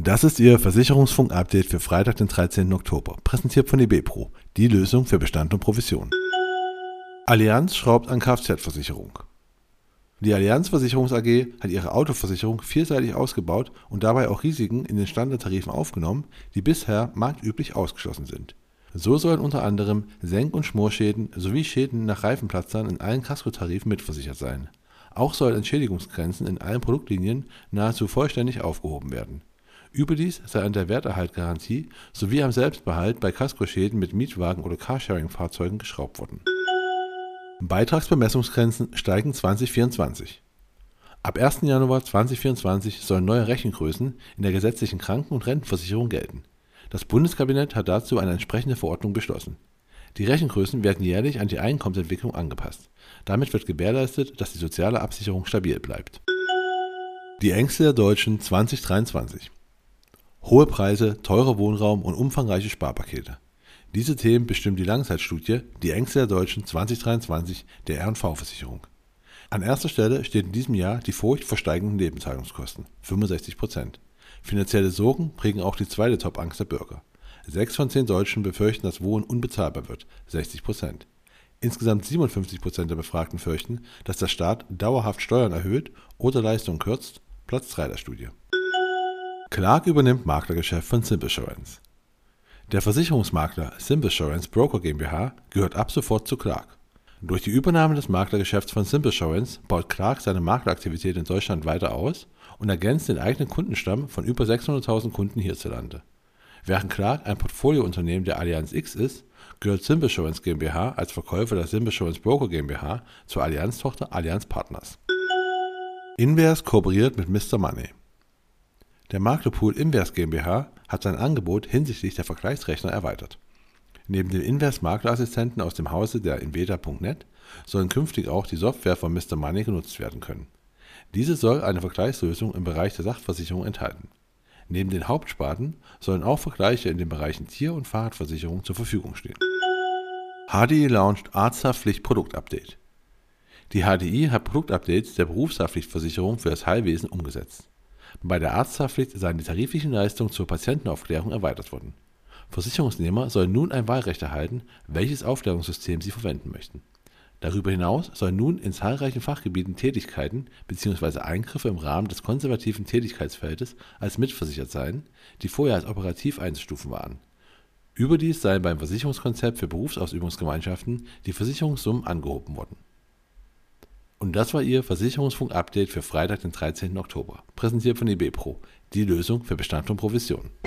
Das ist Ihr Versicherungsfunk-Update für Freitag, den 13. Oktober, präsentiert von eBepro, die Lösung für Bestand und Provision. Allianz schraubt an Kfz-Versicherung. Die Allianz Versicherungs AG hat ihre Autoversicherung vielseitig ausgebaut und dabei auch Risiken in den Standardtarifen aufgenommen, die bisher marktüblich ausgeschlossen sind. So sollen unter anderem Senk- und Schmorschäden sowie Schäden nach Reifenplatzern in allen Kaskotarifen mitversichert sein. Auch sollen Entschädigungsgrenzen in allen Produktlinien nahezu vollständig aufgehoben werden. Überdies sei an der Werterhaltgarantie sowie am Selbstbehalt bei Kaskoschäden mit Mietwagen oder Carsharing-Fahrzeugen geschraubt worden. Beitragsbemessungsgrenzen steigen 2024. Ab 1. Januar 2024 sollen neue Rechengrößen in der gesetzlichen Kranken- und Rentenversicherung gelten. Das Bundeskabinett hat dazu eine entsprechende Verordnung beschlossen. Die Rechengrößen werden jährlich an die Einkommensentwicklung angepasst. Damit wird gewährleistet, dass die soziale Absicherung stabil bleibt. Die Ängste der Deutschen 2023. Hohe Preise, teurer Wohnraum und umfangreiche Sparpakete. Diese Themen bestimmen die Langzeitstudie Die Ängste der Deutschen 2023 der R&V-Versicherung. An erster Stelle steht in diesem Jahr die Furcht vor steigenden Lebenshaltungskosten, 65%. Finanzielle Sorgen prägen auch die zweite Top-Angst der Bürger. 6 von 10 Deutschen befürchten, dass Wohnen unbezahlbar wird, 60%. Insgesamt 57% der Befragten fürchten, dass der Staat dauerhaft Steuern erhöht oder Leistungen kürzt, Platz 3 der Studie. Clark übernimmt Maklergeschäft von Simplsurance. Der Versicherungsmakler Simplsurance Broker GmbH gehört ab sofort zu Clark. Durch die Übernahme des Maklergeschäfts von Simplsurance baut Clark seine Makleraktivität in Deutschland weiter aus und ergänzt den eigenen Kundenstamm von über 600.000 Kunden hierzulande. Während Clark ein Portfoliounternehmen der Allianz X ist, gehört Simplsurance GmbH als Verkäufer der Simplsurance Broker GmbH zur Allianz-Tochter Allianz Partners. Inverse kooperiert mit Mr. Money. Der Maklerpool Inverse GmbH hat sein Angebot hinsichtlich der Vergleichsrechner erweitert. Neben dem Inverse Maklerassistenten aus dem Hause der Inveda.net sollen künftig auch die Software von Mr. Money genutzt werden können. Diese soll eine Vergleichslösung im Bereich der Sachversicherung enthalten. Neben den Hauptsparten sollen auch Vergleiche in den Bereichen Tier- und Fahrradversicherung zur Verfügung stehen. HDI launcht Arzthaftpflicht-Produktupdate. Die HDI hat Produktupdates der Berufshaftpflichtversicherung für das Heilwesen umgesetzt. Bei der Arzthaftpflicht seien die tariflichen Leistungen zur Patientenaufklärung erweitert worden. Versicherungsnehmer sollen nun ein Wahlrecht erhalten, welches Aufklärungssystem sie verwenden möchten. Darüber hinaus sollen nun in zahlreichen Fachgebieten Tätigkeiten bzw. Eingriffe im Rahmen des konservativen Tätigkeitsfeldes als mitversichert sein, die vorher als operativ einzustufen waren. Überdies seien beim Versicherungskonzept für Berufsausübungsgemeinschaften die Versicherungssummen angehoben worden. Und das war Ihr Versicherungsfunk-Update für Freitag, den 13. Oktober, präsentiert von eBepro, die Lösung für Bestand und Provision.